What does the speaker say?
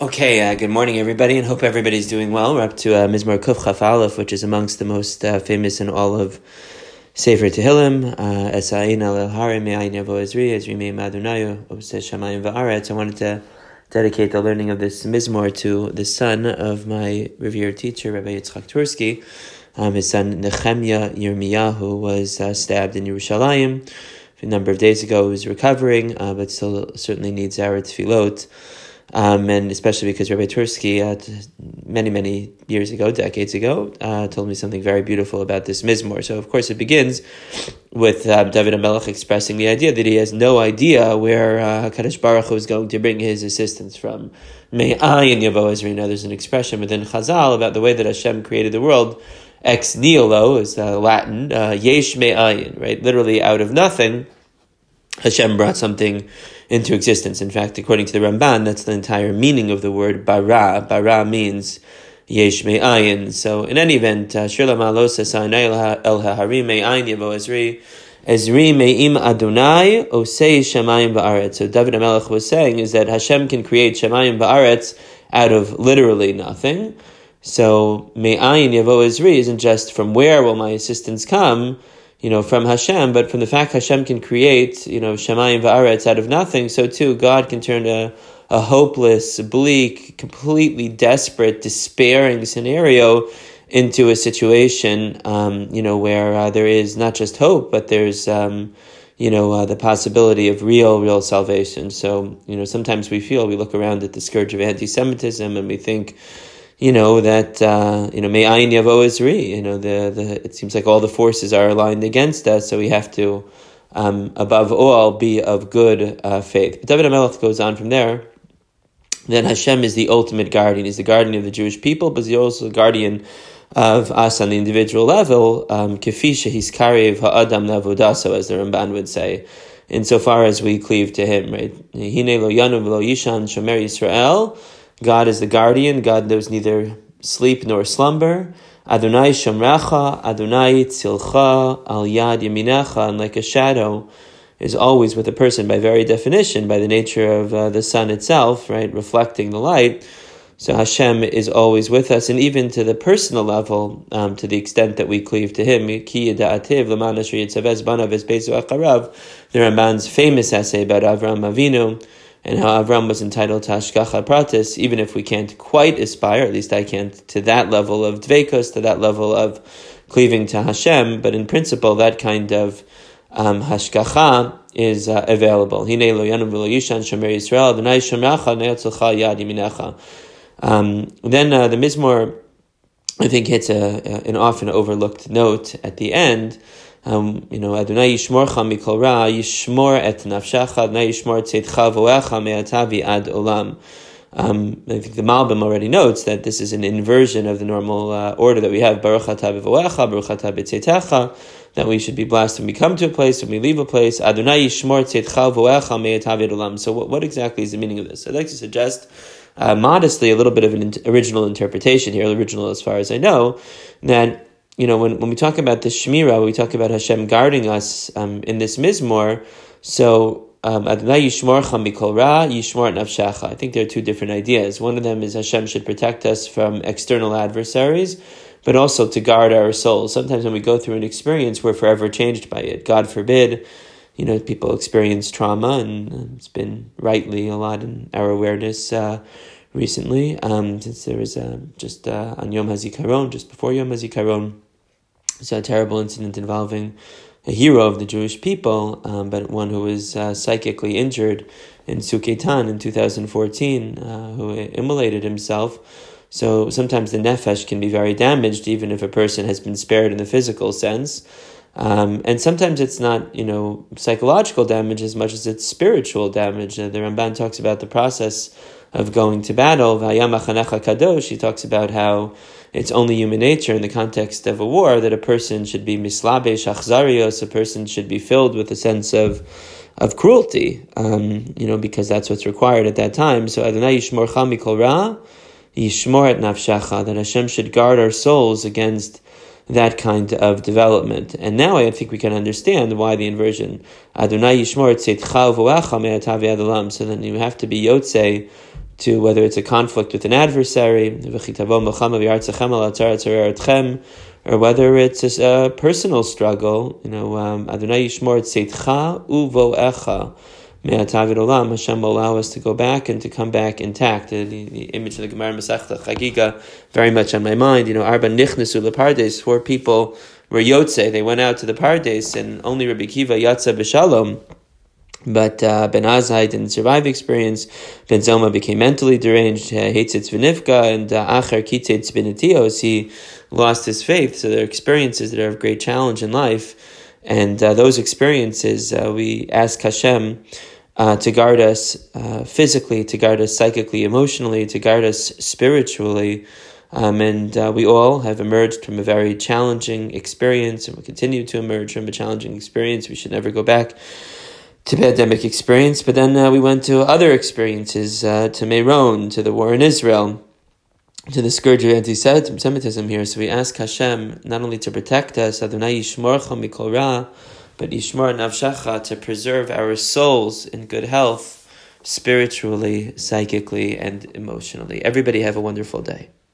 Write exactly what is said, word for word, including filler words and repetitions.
Okay, uh, good morning, everybody, and hope everybody's doing well. We're up to uh, Mizmor Kuf Chaf Aleph, which is amongst the most uh, famous in all of Sefer Tehillim. Esa'in al el Hari me'ayin yavo Ezri, Ezri me'im Adunayu, Obseh Shamayim va'aretz. I wanted to dedicate the learning of this Mizmor to the son of my revered teacher, Rabbi Yitzchak Tursky. Um, his son Nechemya Yirmiyahu was uh, stabbed in Yerushalayim a number of days ago. He was recovering, uh, but still certainly needs our tefillot. Um, and especially because Rabbi Tursky, uh, many, many years ago, decades ago, uh, told me something very beautiful about this Mizmor. So, of course, it begins with uh, David HaMelech expressing the idea that he has no idea where uh, HaKadosh Baruch Hu is going to bring his assistance from. Me'ayin yavo Ezri. Now, there's an expression within Chazal about the way that Hashem created the world. Ex nihilo is uh, Latin. Uh, Yesh me'ayin, right? Literally, out of nothing, Hashem brought something into existence. In fact, according to the Ramban, that's the entire meaning of the word bara. Bara means yesh me'ayin. So, in any event, Shir La'ma'alos Esa'inai el ha'hari me'ayin yavo Ezri. Ezri me'im Adonai osei shamayim ba'aretz. So, David HaMelech was saying is that Hashem can create shamayim ba'aretz out of literally nothing. So, me'ayin yavo Ezri isn't just from where will my assistance come, you know, from Hashem, but from the fact Hashem can create, you know, Shamayim va'aretz out of nothing, so too God can turn a, a hopeless, bleak, completely desperate, despairing scenario into a situation, um, you know, where uh, there is not just hope, but there's, um, you know, uh, the possibility of real, real salvation. So, you know, sometimes we feel, we look around at the scourge of anti-Semitism and we think, you know, that, uh, you know, me'ayin yavo Ezri, you know, the, the, it seems like all the forces are aligned against us, so we have to, um, above all, be of good uh, faith. But David HaMelech goes on from there, that Hashem is the ultimate guardian. He's the guardian of the Jewish people, but he's also the guardian of us on the individual level, kefi she'his karev ha'adam la'avodaso, as the Ramban would say, insofar as we cleave to him, right? Hine lo yanu v'lo yishan shomer Yisrael. God is the guardian. God knows neither sleep nor slumber. Adonai shomrecha, Adonai tzilcha, al yad yaminecha, and like a shadow is always with a person by very definition, by the nature of uh, the sun itself, right, reflecting the light. So Hashem is always with us, and even to the personal level, um, to the extent that we cleave to Him. Ki yeda'ativ l'man asher yitzavez banav esbezu acharav. The Ramban's famous essay about Avraham Avinu, and how Avram was entitled to Hashgacha Pratis, even if we can't quite aspire, at least I can't, to that level of Dveikus, to that level of cleaving to Hashem, but in principle, that kind of um, Hashgacha is uh, available. Hine lo yanu v'lo yishan shomer Yisrael, Adonai shomrecha, ne'otzilcha yad yaminecha. Um, then uh, the Mizmor, I think, hits a, a, an often overlooked note at the end. Um, you know, Adonai yishmorcha mikol ra, yishmor et nafshecha, Adonai yishmor tzedcha voecha me'atavi ad olam. Um, I think the Malbim already notes that this is an inversion of the normal uh, order that we have, Baruch atah b'voecha, Baruch atah b'tzeitecha, that we should be blessed when we come to a place, when we leave a place. Adonai yishmor tzedcha voecha me'atavi ad olam. So what, what exactly is the meaning of this? I'd like to suggest uh, modestly a little bit of an in- original interpretation here, original as far as I know, that you know, when, when we talk about the Shemira, we talk about Hashem guarding us um, in this Mizmor. So, Adonai yishmorcha mikol ra, yishmor nafshecha. I think there are two different ideas. One of them is Hashem should protect us from external adversaries, but also to guard our souls. Sometimes when we go through an experience, we're forever changed by it. God forbid, you know, people experience trauma, and it's been rightly a lot in our awareness uh, recently, um, since there was uh, just uh, on Yom HaZikaron, just before Yom HaZikaron, it's a terrible incident involving a hero of the Jewish people, um, but one who was uh, psychically injured in Suketan in two thousand fourteen, uh, who immolated himself. So sometimes the nefesh can be very damaged, even if a person has been spared in the physical sense. Um, and sometimes it's not, you know, psychological damage as much as it's spiritual damage. Uh, the Ramban talks about the process of going to battle. V'haya machanecha kadosh. He talks about how it's only human nature in the context of a war that a person should be mislabesh achzarios, a person should be filled with a sense of of cruelty, um, you know, because that's what's required at that time. So Adonai yishmorcha mikol ra, yishmor et nafshecha, that Hashem should guard our souls against that kind of development. And now I think we can understand why the inversion. Adonai yishmor tzedcha voecha me'atavi ad olam. So then you have to be yotzei to whether it's a conflict with an adversary, or whether it's a personal struggle. You know, um, Adonai Yishmor Tzeitcha Uvoecha. Hashem will allow us to go back and to come back intact. The, the, the image of the Gemara Masechta Chagiga very much on my mind. You know, Arba Nichnesu LePardes, four people were Yotze, they went out to the Pardes, and only Rabbi Kiva Yatza B'Shalom. But uh, Ben Azai didn't survive the experience. Ben Zoma became mentally deranged. Heitzitz V'Nivka, and Acher Kitzitz B'Netios, he lost his faith. So there are experiences that are of great challenge in life. And uh, those experiences, uh, we ask Hashem Uh, to guard us uh, physically, to guard us psychically, emotionally, to guard us spiritually. Um, and uh, we all have emerged from a very challenging experience, and we continue to emerge from a challenging experience. We should never go back to pandemic experience. But then uh, we went to other experiences, uh, to Meron, to the war in Israel, to the scourge of anti-Semitism here. So we ask Hashem not only to protect us, Adonai Yishmorcha mikol ra, but Yishmor Navshacha, to preserve our souls in good health, spiritually, psychically, and emotionally. Everybody have a wonderful day.